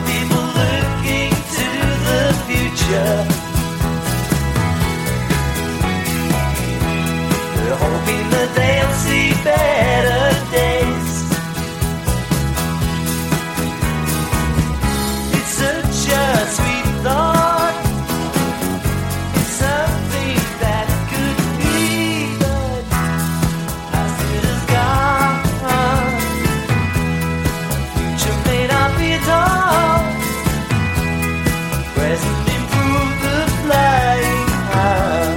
people looking to the future. They're hoping that they'll see better days. It's such a sweet thought. It's something that could be, but as it is gone, future may not be at all. Present improve the flying high.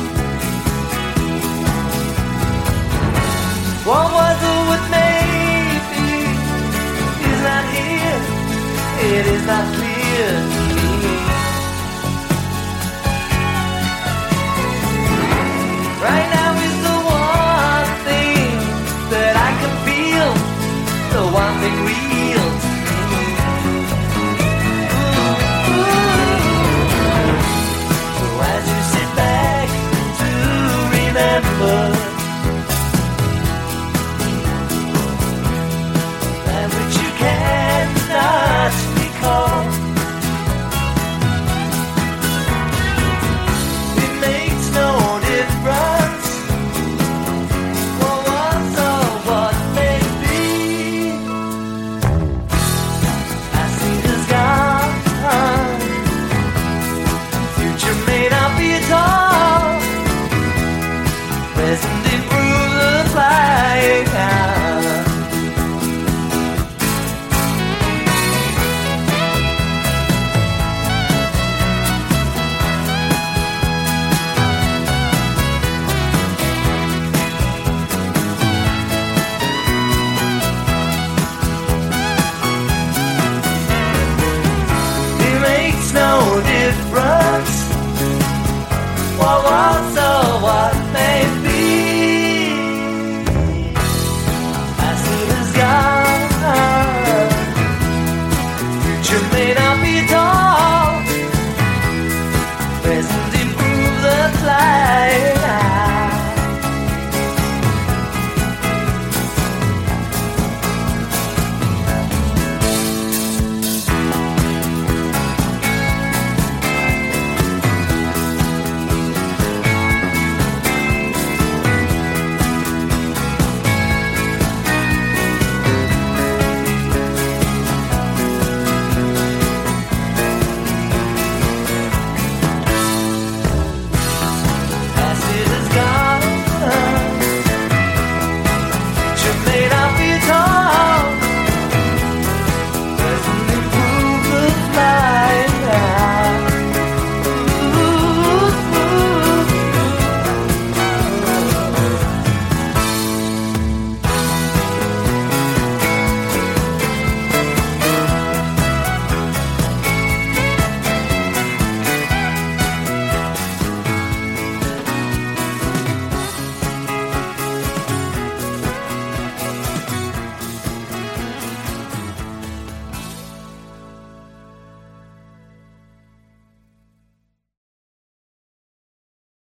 What was or what may be is not here. It is not clear to me. Right now is the one thing that I can feel, the one thing real to me. So as you sit back to remember that which you cannot recall, it makes no difference what was or what may be. As it is gone, future may not be at all. Present improve the flying high. It makes no difference what was or what may be. As it is gone, future may not be at all.